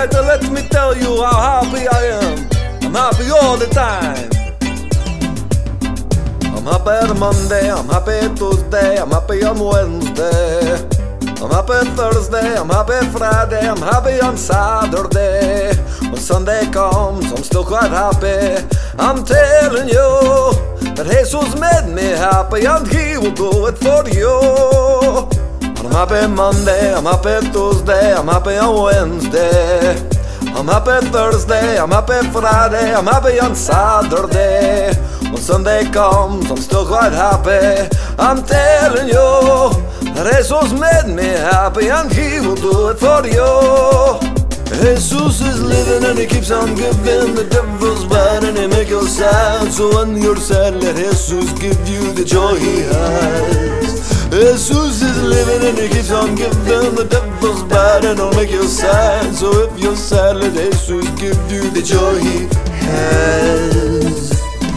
tonight to let me tell you how happy I am. I'm happy all the time. I'm happy on Monday, I'm happy Tuesday, I'm happy on Wednesday, I'm happy Thursday, I'm happy Friday, I'm happy on Saturday. When Sunday comes, I'm still quite happy. I'm telling you that Jesus made me happy and He will do it for you. I'm happy Monday, I'm happy Tuesday, I'm happy on Wednesday, I'm happy Thursday, I'm happy Friday, I'm happy on Saturday. When Sunday comes, I'm still quite happy. I'm telling you that Jesus made me happy and He will do it for you. Jesus is living and He keeps on giving. The devil's bad and He make you sad. So when you're sad, let Jesus give you the joy He has. Jesus is living and He keeps on giving. The devil's bad and He'll make you sad. So if you're sad, let Jesus give you the joy He has.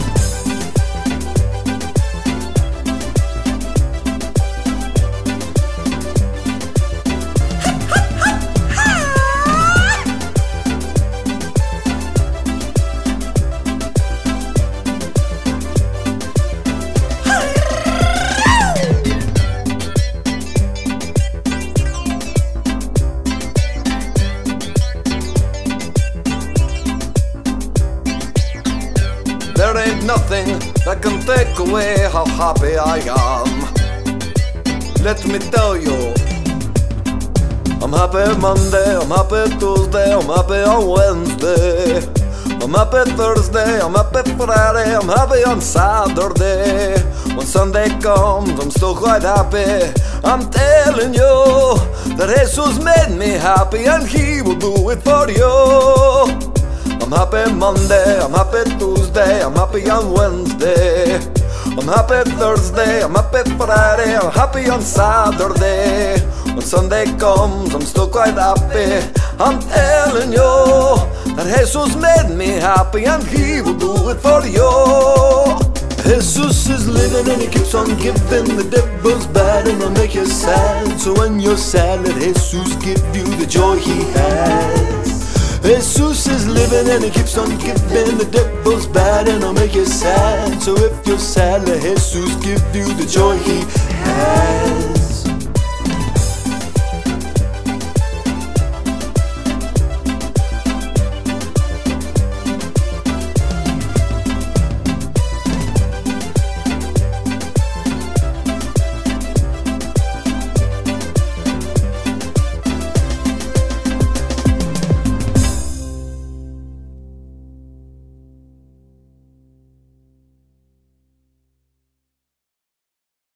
There ain't nothing that can take away how happy I am. Let me tell you, I'm happy Monday, I'm happy Tuesday, I'm happy on Wednesday, I'm happy Thursday, I'm happy Friday, I'm happy on Saturday. When Sunday comes, I'm still quite happy. I'm telling you that Jesus made me happy and He will do it for you. I'm happy Monday, I'm happy Tuesday, I'm happy on Wednesday, I'm happy Thursday, I'm happy Friday, I'm happy on Saturday. When Sunday comes, I'm still quite happy. I'm telling you that Jesus made me happy and He will do it for you. Jesus is living and He keeps on giving. The devil's bad and He'll make you sad. So when you're sad, let Jesus give you the joy He has. Jesus is living and He keeps on giving. The devil's bad and He'll make you sad. So if you're sad, let Jesus give you the joy He has.